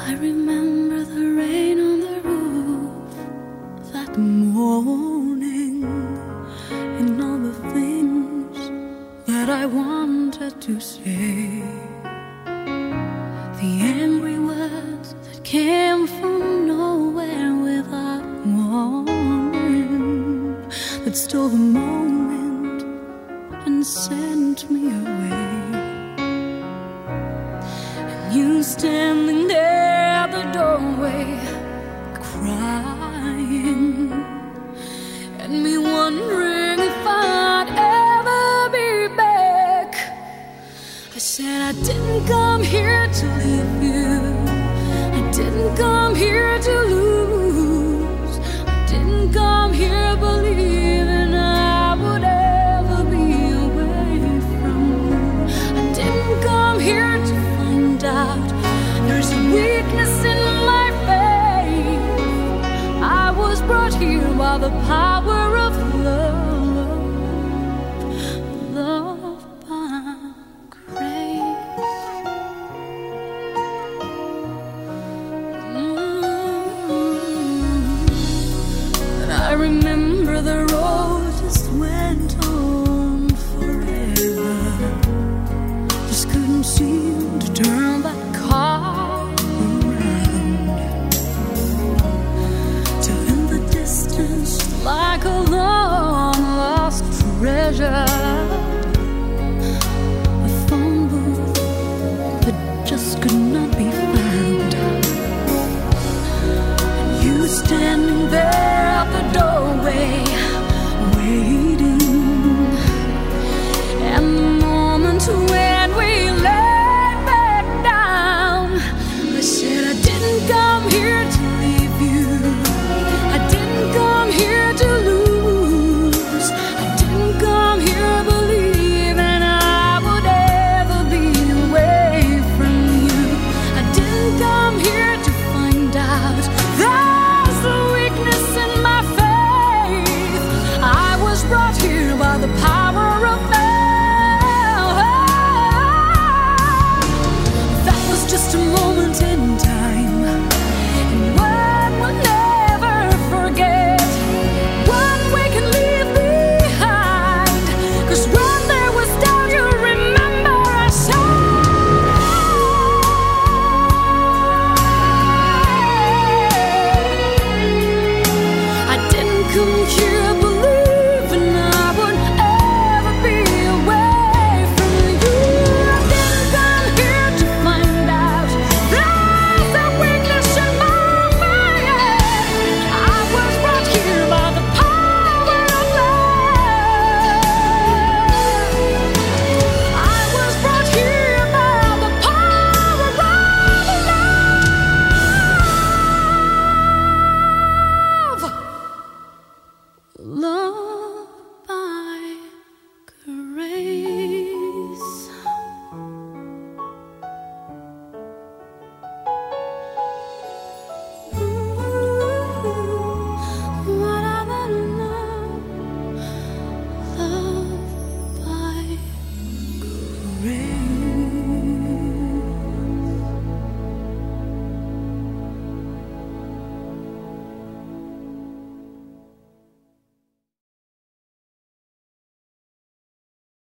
I remember the rain on the roof that morning, and all the things that I wanted to say, the angry words that came from nowhere without warning, that stole the moment and sent me away. And you standing there at the doorway crying, and me wondering if I'd ever be back. I said I didn't come here to leave you, I didn't come here to lose, I didn't come here believing I would ever be away from you. I didn't come here to find out there's a weakness in my faith. I was brought here by the power of love, love by grace. And I remember the road just went on forever, just couldn't seem to turn that car around, till in the distance, like a long lost treasure, a phone booth that just could not be found. And you standing there at the doorway waiting, and the moment when we laid back down, I said I didn't come here to leave you, I didn't come here to lose, I didn't come here believing I would ever be away from you. I didn't come here to find out there's a weakness in my faith. I was brought here by the power of love. That was just a moment in time.